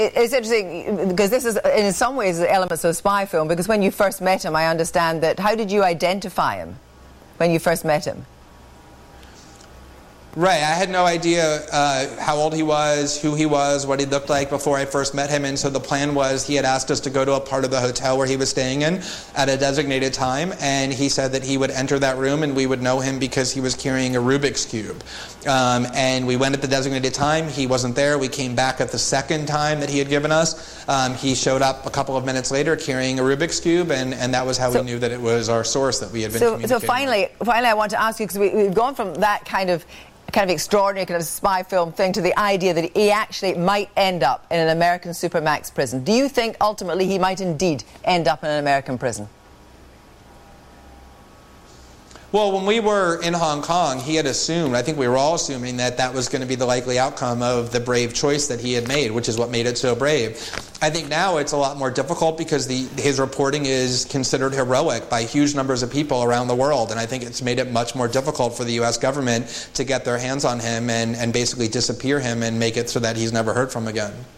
It's interesting because this is, in some ways, the elements of a spy film, because when you first met him, I understand that, how did you identify him when you first met him? Right, I had no idea how old he was, who he was, what he looked like before I first met him, and so the plan was he had asked us to go to a part of the hotel where he was staying in at a designated time, and he said that he would enter that room and we would know him because he was carrying a Rubik's Cube. And we went at the designated time, he wasn't there, we came back at the second time that he had given us. He showed up a couple of minutes later carrying a Rubik's Cube, and that was how we knew that it was our source that we had been communicating with. So finally I want to ask you, because we've gone from that kind of extraordinary kind of spy film thing to the idea that he actually might end up in an American supermax prison. Do you think ultimately he might indeed end up in an American prison? Well, when we were in Hong Kong, he had assumed, I think we were all assuming, that that was going to be the likely outcome of the brave choice that he had made, which is what made it so brave. I think now it's a lot more difficult because his reporting is considered heroic by huge numbers of people around the world, and I think it's made it much more difficult for the U.S. government to get their hands on him and basically disappear him and make it so that he's never heard from again.